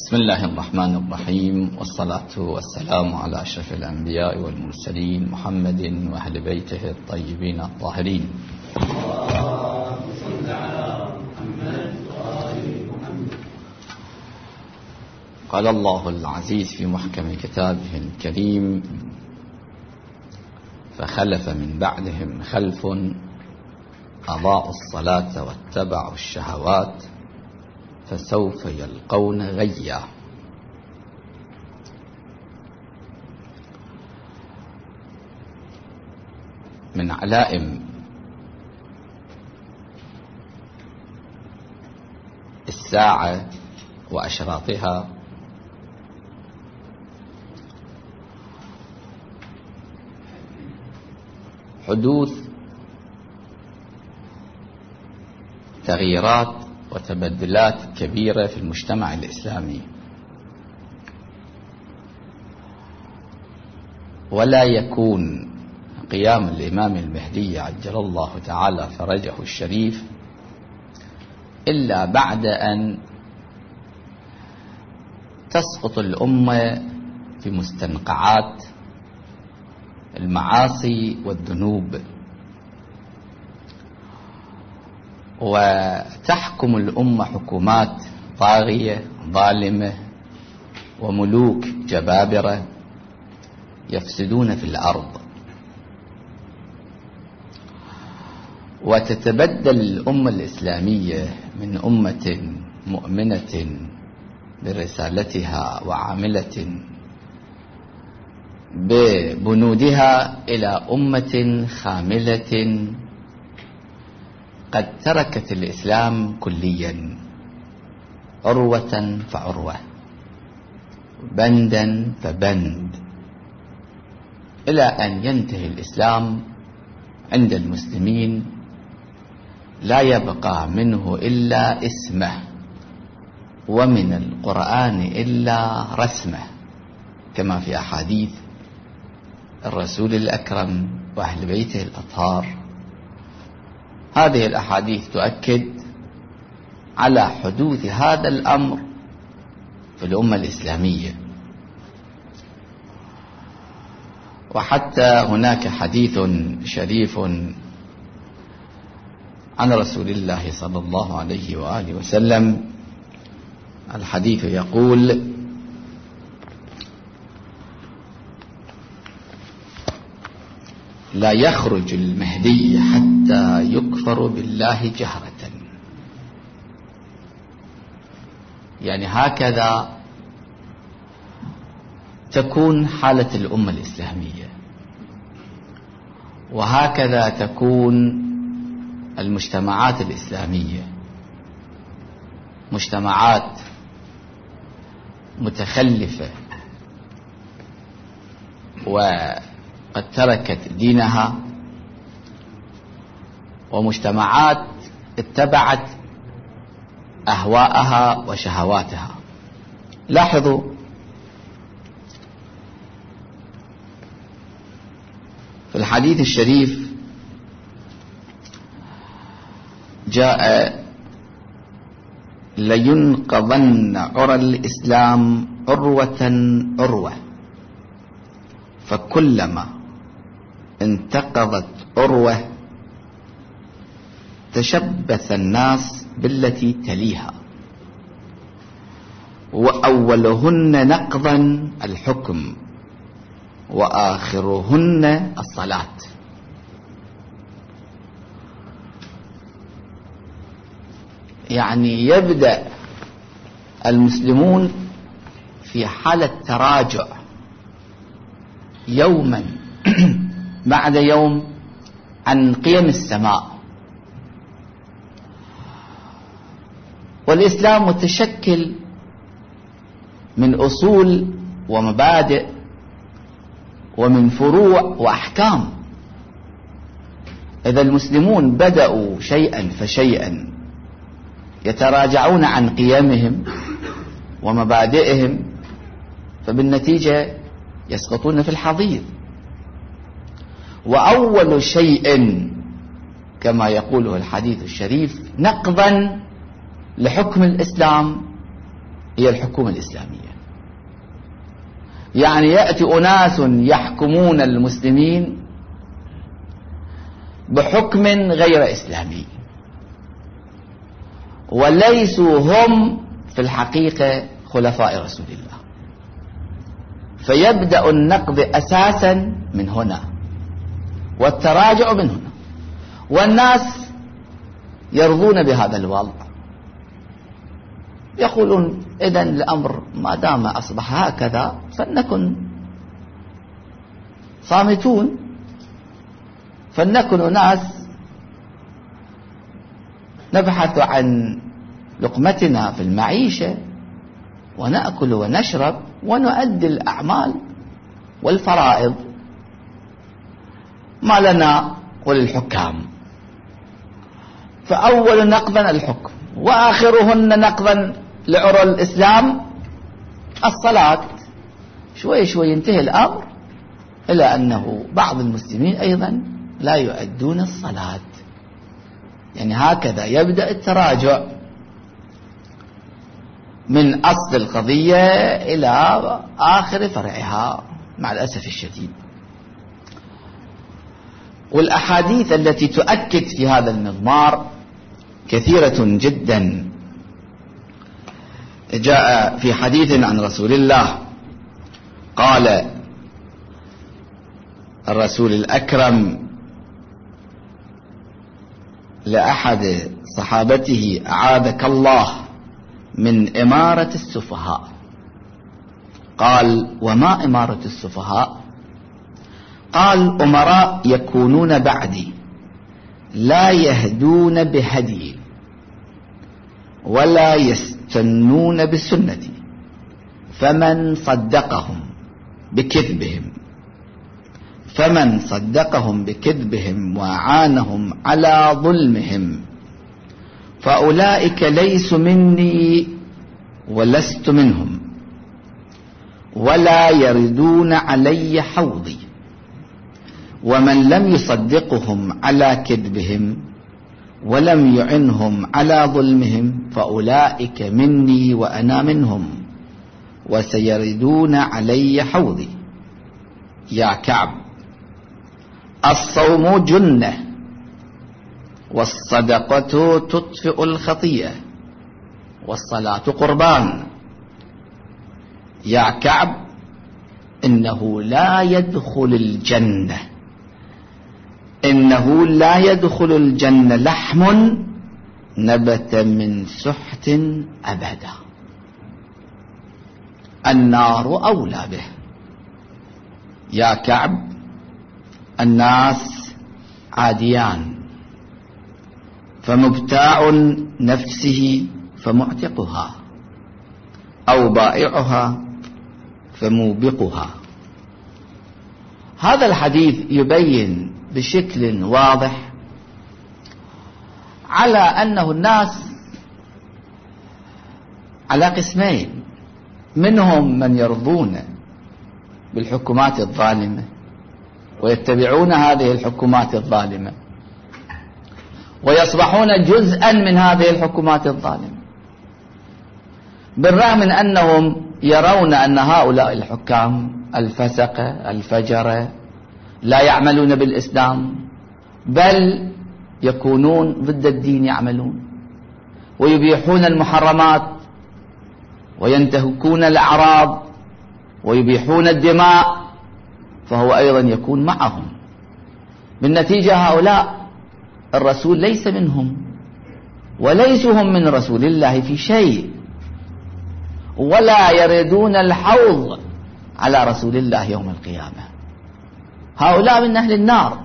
بسم الله الرحمن الرحيم، والصلاة والسلام على أشرف الأنبياء والمرسلين محمد وأهل بيته الطيبين الطاهرين. قال الله العزيز في محكم كتابه الكريم: فخلف من بعدهم خلف أضاعوا الصلاة واتبعوا الشهوات فسوف يلقون غيا. من علائم الساعة وأشراطها حدوث تغييرات وتبدلات كبيرة في المجتمع الإسلامي، ولا يكون قيام الإمام المهدي عجل الله تعالى فرجه الشريف إلا بعد أن تسقط الأمة في مستنقعات المعاصي والذنوب، وتحكم الأمة حكومات طاغية ظالمة وملوك جبابرة يفسدون في الأرض، وتتبدل الأمة الإسلامية من أمة مؤمنة برسالتها وعاملة ببنودها إلى أمة خاملة قد تركت الإسلام كليا، عروة فعروة، بندا فبند، إلى أن ينتهي الإسلام عند المسلمين لا يبقى منه إلا اسمه، ومن القرآن إلا رسمه، كما في أحاديث الرسول الأكرم وأهل بيته الأطهار. هذه الأحاديث تؤكد على حدوث هذا الأمر في الأمة الإسلامية. وحتى هناك حديث شريف عن رسول الله صلى الله عليه وآله وسلم، الحديث يقول: لا يخرج المهدي حتى يكفر بالله جهرة. يعني هكذا تكون حالة الأمة الإسلامية، وهكذا تكون المجتمعات الإسلامية، مجتمعات متخلفة وقد تركت دينها، ومجتمعات اتبعت أهواءها وشهواتها. لاحظوا في الحديث الشريف جاء: لينقضن عرى الإسلام عروة عروة، فكلما انتقضت عروة تشبث الناس بالتي تليها، وأولهن نقضا الحكم، وآخرهن الصلاة. يعني يبدأ المسلمون في حالة تراجع يوما بعد يوم عن قيم السماء، والإسلام متشكل من أصول ومبادئ ومن فروع وأحكام. إذا المسلمون بدأوا شيئا فشيئا يتراجعون عن قيمهم ومبادئهم، فبالنتيجة يسقطون في الحضيض. وأول شيء كما يقوله الحديث الشريف نقضا لحكم الإسلام هي الحكومة الإسلامية. يعني يأتي أناس يحكمون المسلمين بحكم غير إسلامي، وليسوا هم في الحقيقة خلفاء رسول الله، فيبدأ النقد أساسا من هنا والتراجع من هنا، والناس يرضون بهذا الوضع، يقولون إذن الأمر ما دام أصبح هكذا فلنكن صامتون، فلنكن ناس نبحث عن لقمتنا في المعيشة ونأكل ونشرب ونؤدي الأعمال والفرائض، ما لنا وللحكام. فأول نقضا الحكم، وآخرهن نقضا لعرى الإسلام الصلاة. شوي شوي ينتهي الأمر إلى أنه بعض المسلمين أيضا لا يؤدون الصلاة. يعني هكذا يبدأ التراجع من أصل القضية إلى آخر فرعها مع الأسف الشديد. والأحاديث التي تؤكد في هذا المضمار كثيرة جدا. جاء في حديث عن رسول الله قال الرسول الأكرم لأحد صحابته: أعاذك الله من إمارة السفهاء. قال: وما إمارة السفهاء؟ قال: أمراء يكونون بعدي لا يهدون بهدي ولا يستنون بسنتي، فمن صدقهم بكذبهم وأعانهم على ظلمهم فأولئك ليسوا مني ولست منهم، ولا يردون علي حوضي. ومن لم يصدقهم على كذبهم ولم يعنهم على ظلمهم فأولئك مني وأنا منهم، وسيردون علي حوضي. يا كعب، الصوم جنة، والصدقة تطفئ الخطيئة، والصلاة قربان. يا كعب، إنه لا يدخل الجنة لحم نبت من سحت أبدا، النار أولى به. يا كعب، الناس عاديان، فمبتاع نفسه فمعتقها، أو بائعها فموبقها. هذا الحديث يبين بشكل واضح على أنه الناس على قسمين: منهم من يرضون بالحكومات الظالمة ويتبعون هذه الحكومات الظالمة ويصبحون جزءا من هذه الحكومات الظالمة، بالرغم من أنهم يرون أن هؤلاء الحكام الفسقة الفجرة لا يعملون بالإسلام، بل يكونون ضد الدين، يعملون ويبيحون المحرمات وينتهكون الأعراض ويبيحون الدماء، فهو أيضا يكون معهم. بالنتيجة هؤلاء الرسول ليس منهم، وليسوا هم من رسول الله في شيء، ولا يردون الحوض على رسول الله يوم القيامة. هؤلاء من أهل النار.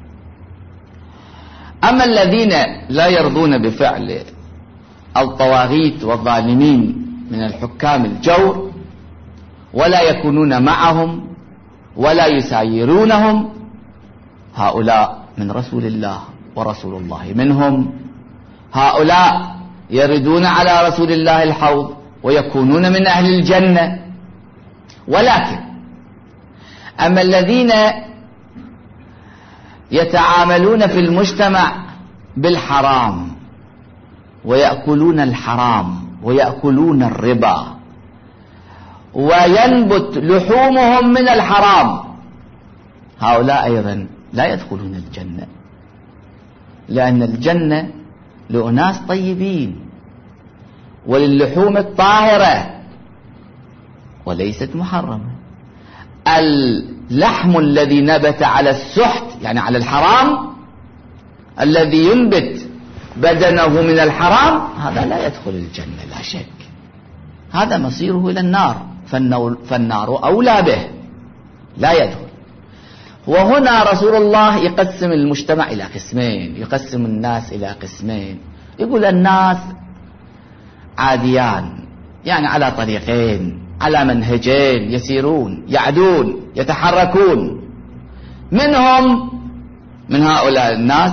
أما الذين لا يرضون بفعل الطواغيت والظالمين من الحكام الجور ولا يكونون معهم ولا يسايرونهم، هؤلاء من رسول الله ورسول الله منهم. هؤلاء يردون على رسول الله الحوض ويكونون من أهل الجنة. ولكن أما الذين يتعاملون في المجتمع بالحرام ويأكلون الحرام ويأكلون الربا وينبت لحومهم من الحرام، هؤلاء أيضا لا يدخلون الجنة، لأن الجنة لأناس طيبين وللحوم الطاهرة وليست محرمة. اللحم الذي نبت على السحت يعني على الحرام، الذي ينبت بدنه من الحرام، هذا لا يدخل الجنة لا شك، هذا مصيره إلى النار، فالنار أولى به، لا يدخل. وهنا رسول الله يقسم المجتمع إلى قسمين، يقسم الناس إلى قسمين، يقول الناس عاديان، يعني على طريقين، على منهجين يسيرون، يعدون، يتحركون. منهم من هؤلاء الناس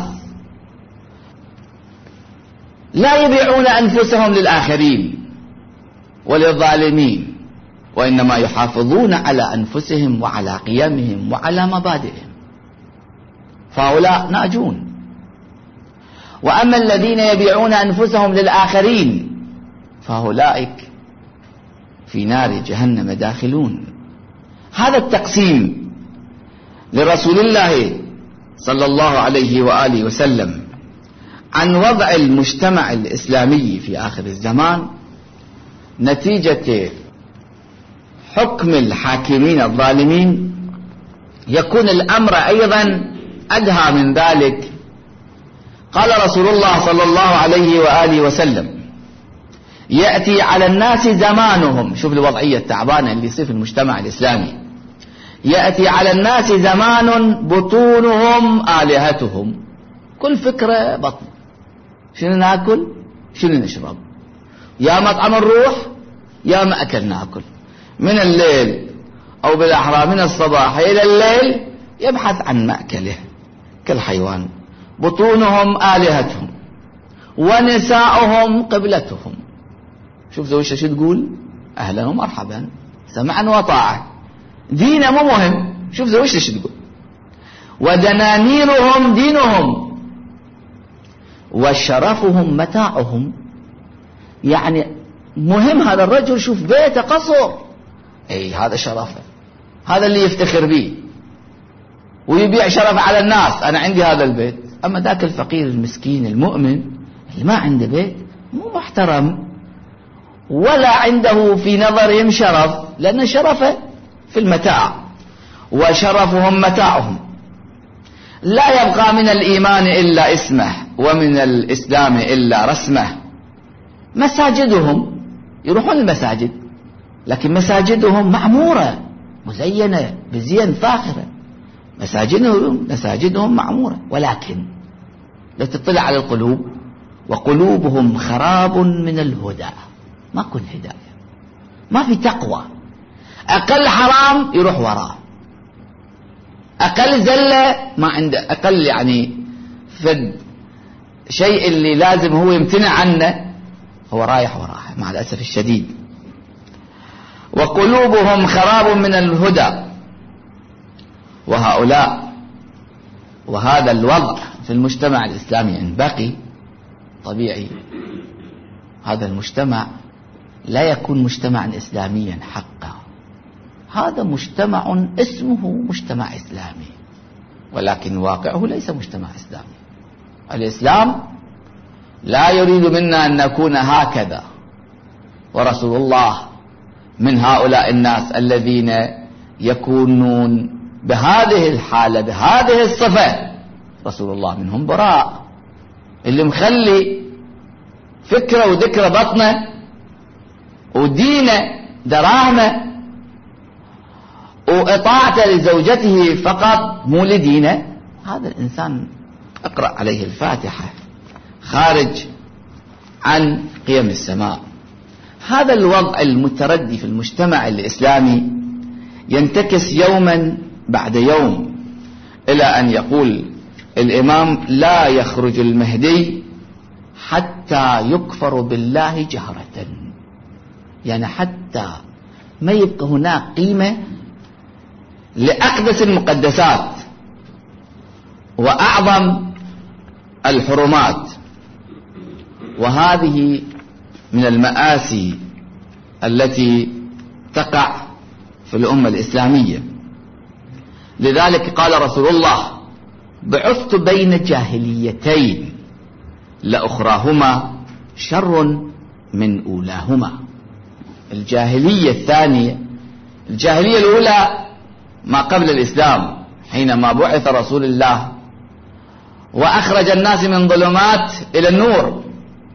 لا يبيعون أنفسهم للآخرين وللظالمين، وإنما يحافظون على أنفسهم وعلى قيمهم وعلى مبادئهم، فهؤلاء ناجون. وأما الذين يبيعون أنفسهم للآخرين فهؤلاء في نار جهنم داخلون. هذا التقسيم لرسول الله صلى الله عليه وآله وسلم عن وضع المجتمع الإسلامي في آخر الزمان نتيجة حكم الحاكمين الظالمين، يكون الأمر أيضا أدهى من ذلك. قال رسول الله صلى الله عليه وآله وسلم: يأتي على الناس زمانهم، شوف الوضعية التعبانة اللي يصير في المجتمع الإسلامي، يأتي على الناس زمان بطونهم آلهتهم، كل فكرة بطن، شنو ناكل شنو نشرب، يا مطعم نروح يا مأكل ناكل، من الليل أو بالأحرى من الصباح إلى الليل يبحث عن مأكله كالحيوان. بطونهم آلهتهم ونساؤهم قبلتهم. شوف زوجته شو تقول؟ أهلا ومرحبا، سمعا وطاعة، دينه مو مهم، شوف زوجته شو تقول. ودنانيرهم دينهم وشرفهم متاعهم، يعني مهم هذا الرجل، شوف بيته قصر، اي هذا شرفه، هذا اللي يفتخر به ويبيع شرف على الناس، انا عندي هذا البيت. اما ذاك الفقير المسكين المؤمن اللي ما عنده بيت مو محترم ولا عنده في نظرهم شرف، لأن شرفه في المتاع، وشرفهم متاعهم. لا يبقى من الإيمان إلا اسمه ومن الإسلام إلا رسمه. مساجدهم يروحون المساجد، لكن مساجدهم معمورة مزينة بزين فاخرة، مساجدهم معمورة، ولكن لو تطلع على القلوب وقلوبهم خراب من الهدى، ما كن هداية، ما في تقوى، أقل حرام يروح وراه، أقل زلة ما عنده، أقل يعني فد شيء اللي لازم هو يمتنع عنه هو رايح وراه مع الأسف الشديد. وقلوبهم خراب من الهدى. وهؤلاء وهذا الوضع في المجتمع الإسلامي إن بقي طبيعي، هذا المجتمع لا يكون مجتمعا إسلاميا حقا، هذا مجتمع اسمه مجتمع إسلامي ولكن واقعه ليس مجتمع إسلامي. الإسلام لا يريد منا أن نكون هكذا، ورسول الله من هؤلاء الناس الذين يكونون بهذه الحالة بهذه الصفة، رسول الله منهم براء. اللي مخلي فكرة وذكرى بطنه ودينه دراهمه وإطاعته لزوجته فقط مو لدينه، هذا الإنسان اقرأ عليه الفاتحة خارج عن قيم السماء. هذا الوضع المتردي في المجتمع الإسلامي ينتكس يوما بعد يوم، إلى أن يقول الإمام: لا يخرج المهدي حتى يكفر بالله جهرة، يعني حتى ما يبقى هناك قيمة لأقدس المقدسات وأعظم الحرمات. وهذه من المآسي التي تقع في الأمة الإسلامية. لذلك قال رسول الله: بعثت بين جاهليتين لأخراهما شر من أولاهما. الجاهلية الثانية، الجاهلية الأولى ما قبل الإسلام، حينما بعث رسول الله وأخرج الناس من ظلمات إلى النور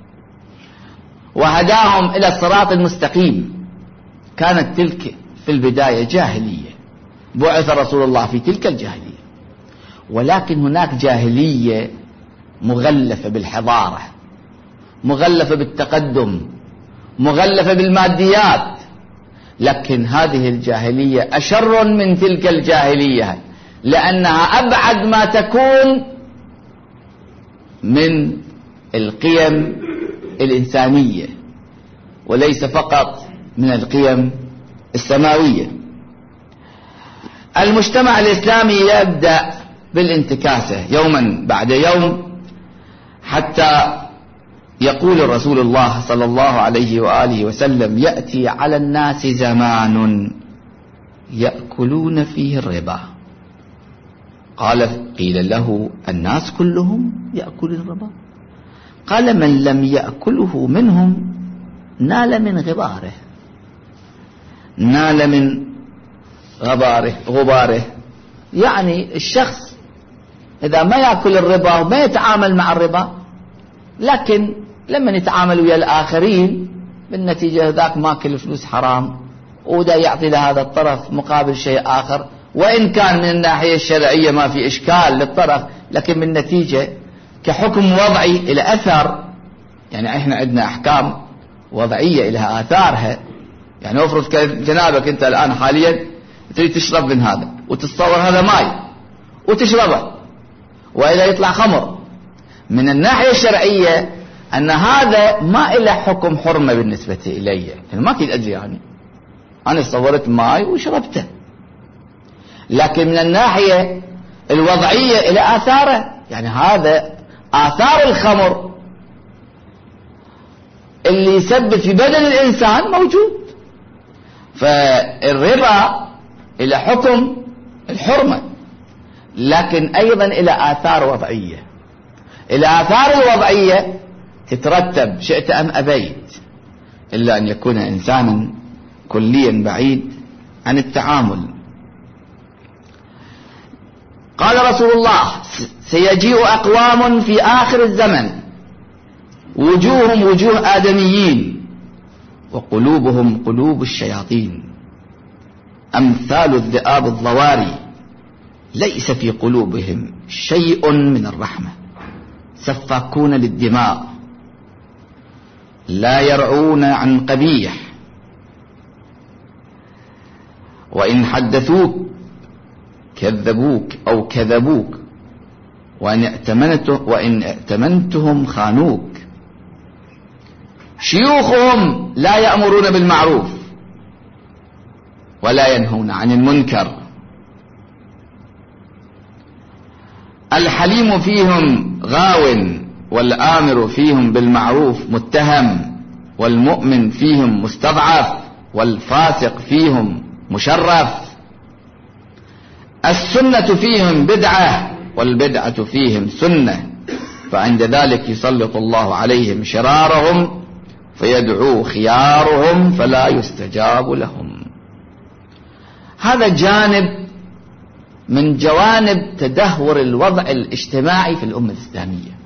وهداهم إلى الصراط المستقيم، كانت تلك في البداية جاهلية، بعث رسول الله في تلك الجاهلية. ولكن هناك جاهلية مغلفة بالحضارة، مغلفة بالتقدم، مغلفة بالماديات، لكن هذه الجاهلية أشر من تلك الجاهلية، لأنها أبعد ما تكون من القيم الإنسانية وليس فقط من القيم السماوية. المجتمع الإسلامي يبدأ بالانتكاسة يوما بعد يوم، حتى يقول رسول الله صلى الله عليه وآله وسلم: يأتي على الناس زمان يأكلون فيه الربا. قيل له: الناس كلهم يأكلون الربا؟ قال: من لم يأكله منهم نال من غباره، نال من غباره. يعني الشخص إذا ما يأكل الربا وما يتعامل مع الربا، لكن لما يتعامل ويا الآخرين بالنتيجة ذاك ماكل فلوس حرام ودا يعطي لهذا الطرف مقابل شيء آخر، وإن كان من الناحية الشرعية ما في إشكال للطرف، لكن بالنتيجة كحكم وضعي إلى أثر. يعني إحنا عندنا أحكام وضعية لها آثارها. يعني أفرض جنابك أنت الآن حاليا تريد تشرب من هذا وتتصور هذا ماي وتشربه، وإذا يطلع خمر، من الناحية الشرعية أن هذا ما إله حكم حرمة بالنسبة إلي، يعني ما كنت أدري، يعني أنا صورت ماي وشربته، لكن من الناحية الوضعية إلى آثاره، يعني هذا آثار الخمر اللي يسبب في بدن الإنسان موجود. فالربا إلى حكم الحرمة، لكن أيضا إلى آثار وضعية. إلى آثار الوضعية تترتب شئت أم أبيت، إلا أن يكون إنسانا كليا بعيد عن التعامل. قال رسول الله: سيجيء أقوام في آخر الزمن وجوههم وجوه آدميين وقلوبهم قلوب الشياطين، أمثال الذئاب الضواري، ليس في قلوبهم شيء من الرحمة، سفاكون للدماء، لا يرعون عن قبيح، وإن حدثوك كذبوك أو كذبوك، وإن ائتمنتهم خانوك، شيوخهم لا يأمرون بالمعروف ولا ينهون عن المنكر، الحليم فيهم غاو والآمر فيهم بالمعروف متهم، والمؤمن فيهم مستضعف والفاسق فيهم مشرف، السنة فيهم بدعة والبدعة فيهم سنة، فعند ذلك يسلط الله عليهم شرارهم فيدعو خيارهم فلا يستجاب لهم. هذا جانب من جوانب تدهور الوضع الاجتماعي في الأمة الإسلامية.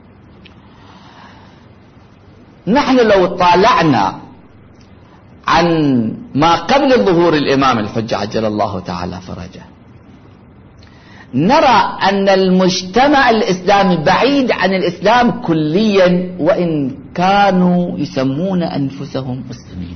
نحن لو طالعنا عن ما قبل ظهور الإمام الحجة عجل الله تعالى فرجه، نرى أن المجتمع الإسلامي بعيد عن الإسلام كليا، وإن كانوا يسمون أنفسهم مسلمين.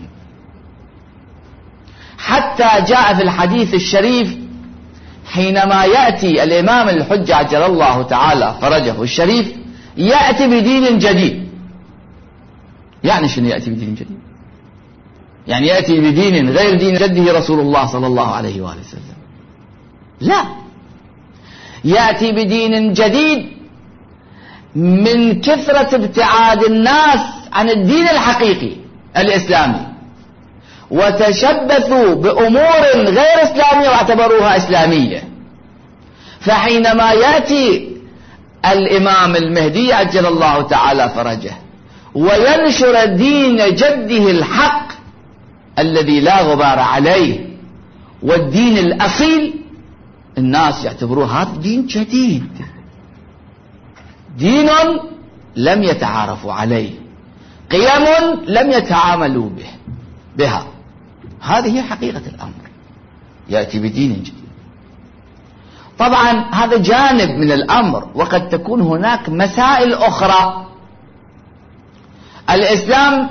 حتى جاء في الحديث الشريف حينما يأتي الإمام الحجة عجل الله تعالى فرجه الشريف يأتي بدين جديد. يعني شنو يأتي بدين جديد؟ يعني يأتي بدين غير دين جده رسول الله صلى الله عليه وآله وسلم؟ لا، يأتي بدين جديد من كثرة ابتعاد الناس عن الدين الحقيقي الإسلامي، وتشبثوا بأمور غير إسلامية واعتبروها إسلامية. فحينما يأتي الإمام المهدي عجل الله تعالى فرجه وينشر دين جده الحق الذي لا غبار عليه والدين الأصيل، الناس يعتبروه هذا دين جديد، دين لم يتعارفوا عليه، قيم لم يتعاملوا بها. هذه هي حقيقة الأمر، يأتي بدين جديد. طبعا هذا جانب من الأمر، وقد تكون هناك مسائل أخرى. الإسلام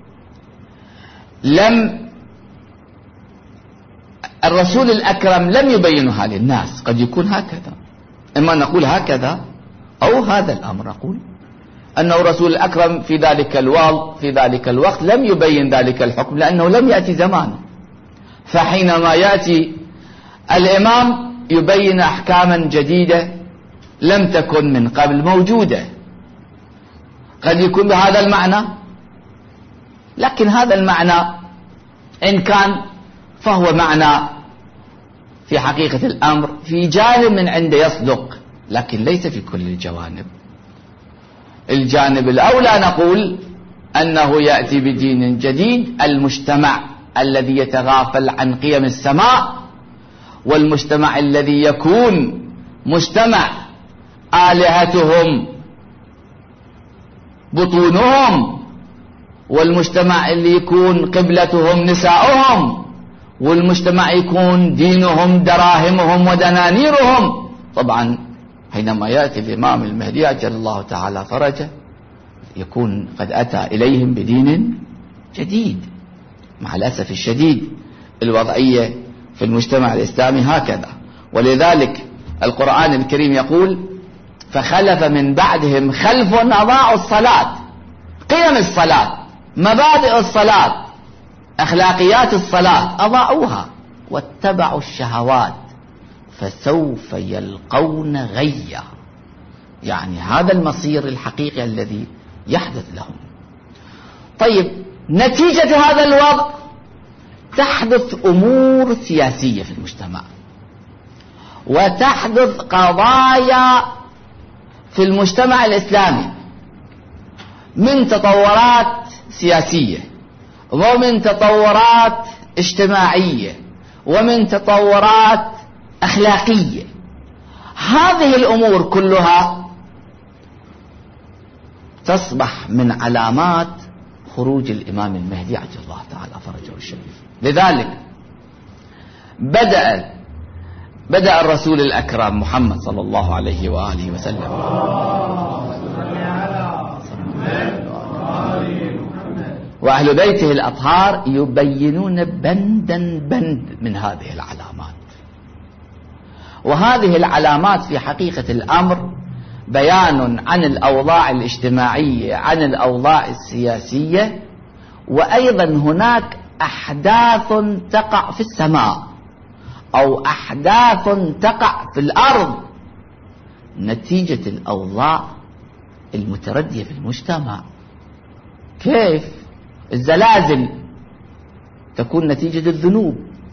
الرسول الأكرم لم يبينها للناس، قد يكون هكذا، إما نقول هكذا أو هذا الأمر نقول أنه الرسول الأكرم في ذلك الوقت لم يبين ذلك الحكم لأنه لم يأتي زمانه، فحينما يأتي الإمام يبين أحكاما جديدة لم تكن من قبل موجودة. قد يكون بهذا المعنى، لكن هذا المعنى إن كان فهو معنى في حقيقة الأمر في جانب من عنده يصدق، لكن ليس في كل الجوانب. الجانب الأولى نقول أنه يأتي بدين جديد، المجتمع الذي يتغافل عن قيم السماء، والمجتمع الذي يكون مجتمع آلهتهم بطونهم، والمجتمع اللي يكون قبلتهم نساؤهم، والمجتمع يكون دينهم دراهمهم ودنانيرهم. طبعا حينما يأتي الإمام المهدي عجل الله تعالى فرجه يكون قد أتى إليهم بدين جديد. مع الأسف الشديد الوضعية في المجتمع الإسلامي هكذا، ولذلك القرآن الكريم يقول فخلف من بعدهم خلف أضاعوا الصلاة، قيم الصلاة، مبادئ الصلاة، أخلاقيات الصلاة أضاعوها واتبعوا الشهوات فسوف يلقون غيا. يعني هذا المصير الحقيقي الذي يحدث لهم. طيب نتيجة هذا الوضع تحدث أمور سياسية في المجتمع، وتحدث قضايا في المجتمع الإسلامي من تطورات سياسية، ومن تطورات اجتماعية، ومن تطورات أخلاقية. هذه الأمور كلها تصبح من علامات خروج الإمام المهدي عجل الله تعالى فرجه الشريف. لذلك بدأ الرسول الأكرم محمد صلى الله عليه وآله وسلم وأهل بيته الأطهار يبينون بندا بند من هذه العلامات. وهذه العلامات في حقيقة الأمر بيان عن الأوضاع الاجتماعية، عن الأوضاع السياسية، وأيضا هناك أحداث تقع في السماء أو أحداث تقع في الأرض نتيجة الأوضاع المتردية في المجتمع. كيف الزلازل تكون نتيجة الذنوب،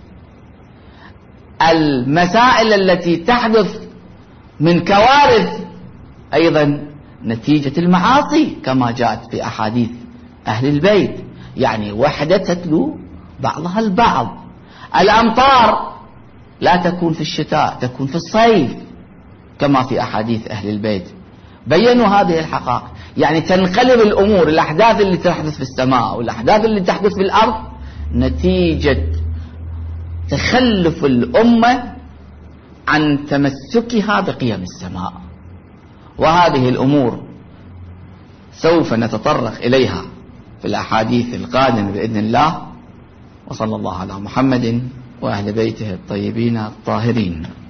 المسائل التي تحدث من كوارث أيضا نتيجة المعاصي كما جاءت في أحاديث أهل البيت، يعني وحدة تتلو بعضها البعض. الأمطار لا تكون في الشتاء، تكون في الصيف كما في أحاديث أهل البيت، بيّنوا هذه الحقائق. يعني تنقلب الأمور، الأحداث اللي تحدث في السماء والأحداث اللي تحدث في الأرض نتيجة تخلف الأمة عن تمسكها بقيم السماء. وهذه الأمور سوف نتطرق إليها في الأحاديث القادمة بإذن الله. وصلى الله على محمد وأهل بيته الطيبين الطاهرين.